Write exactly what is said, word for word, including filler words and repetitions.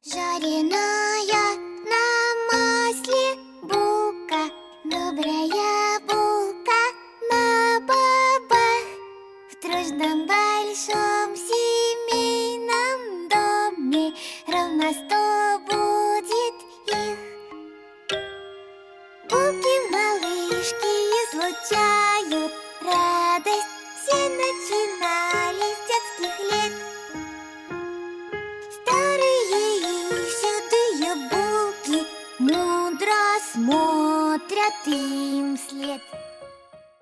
Жареная на масле булка, добрая булка на бобах. В дружном большом семейном доме ровно сто будет их. Булки-малышки излучают радость, все начинали с детских лет. Старые и седые булки мудро смотрят им вслед.